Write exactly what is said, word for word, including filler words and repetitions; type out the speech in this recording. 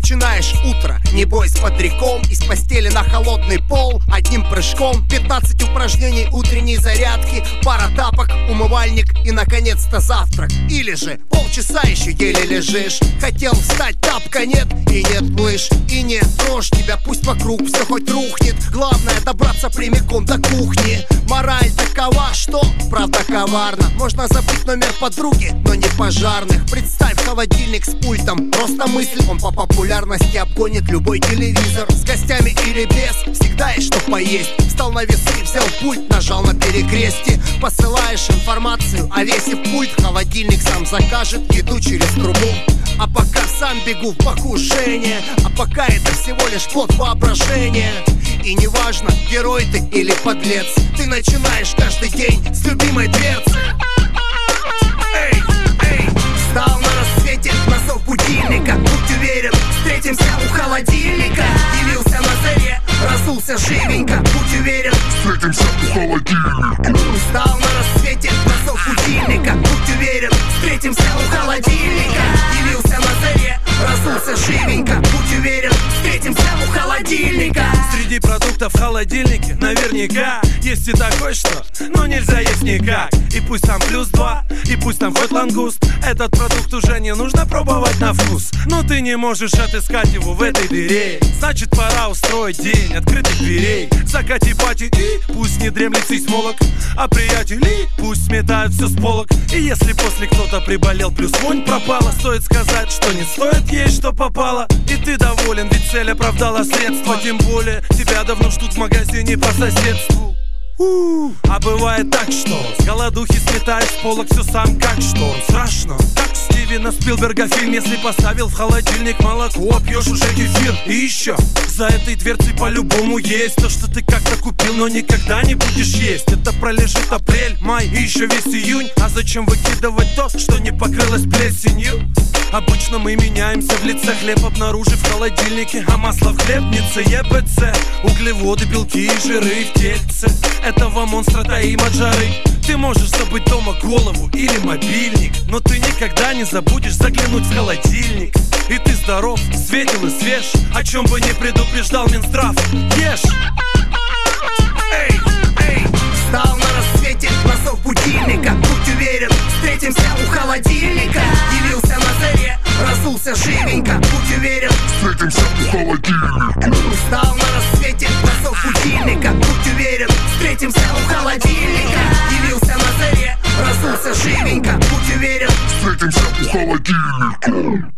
Начинаешь утро, небось с бодряком, из постели на холодный пол одним прыжком. Пятнадцать упражнений утренней зарядки, пара тапок, умывальник и наконец-то завтрак. Или же полчаса еще еле лежишь. Хотел встать, тапка нет и нет лыж. И нет дрожь тебя, пусть вокруг все хоть рухнет. Главное добраться прямиком до кухни. Мораль такова, что правда коварна. Можно забыть номер подруги, но не пожарных. Представь холодильник с пультом, просто мысль, он по популярности обгонит любой телевизор. С гостями или без, всегда есть что поесть. Встал на весы, взял пульт, нажал на перекрестие. Посылаешь информацию о весе в пульт. Холодильник сам закажет еду через трубу. А пока сам бегу в покушение. А пока это всего лишь плод воображения. И неважно, герой ты или подлец, ты начинаешь каждый день с любимой дверцы. Эй, эй, встал на рассвете на зов будильника. Будь уверен, встретимся у холодильника. Явился на заре, разулся живенько. Будь уверен, встретимся у холодильника. Встал на рассвете на зов будильника. Будь уверен, встретимся у холодильника. Явился на заре, разулся живенько. Будь уверен, встретимся у холодильника. Среди продуктов в холодильнике наверняка есть и такой, что, ну, нельзя есть никак. И пусть там плюс два, и пусть там хоть лангуст, этот продукт уже не нужно пробовать на вкус. Но ты не можешь отыскать его в этой дыре. Значит, пора устроить день открытых дверей. Закати пати и пусть не дремлет сейсмолог, а приятели пусть сметают все с полок. И если после кто-то приболел, плюс вонь пропала, стоит сказать, что не стоит есть, что попало. И ты доволен, ведь цель оправдала средства. Тем более, тебя давно ждут в магазине по соседству. У-у-у. А бывает так, что с голодухи сметаешь с полок все сам, как что страшно. Как в Стивена Спилберга фильм, если поставил в холодильник молоко, а пьешь уже кефир. И еще за этой дверцей по-любому есть то, что ты как-то купил, но никогда не будешь есть. Это пролежит апрель, май и еще весь июнь. А зачем выкидывать то, что не покрылось плесенью? Обычно мы меняемся в лице. Хлеб обнаружив в холодильнике, а масло в хлебнице. ЕБЦ, углеводы, белки и жиры в тельце этого монстра таим от жары. Ты можешь забыть дома голову или мобильник, но ты никогда не забудешь заглянуть в холодильник. И ты здоров, светел и свеж, о чем бы ни предупреждал Минздрав. Ешь! Эй, эй, встал на рассвете на зов будильника. Будь уверен, встретимся у холодильника. Явился на заре, разулся живенько. Будь уверен, встретимся у холодильника. Встал на рассвете на зов будильника. Будь уверен, встретимся у холодильника. Явился на заре, разулся живенько. Будь уверен, встретимся у холодильника.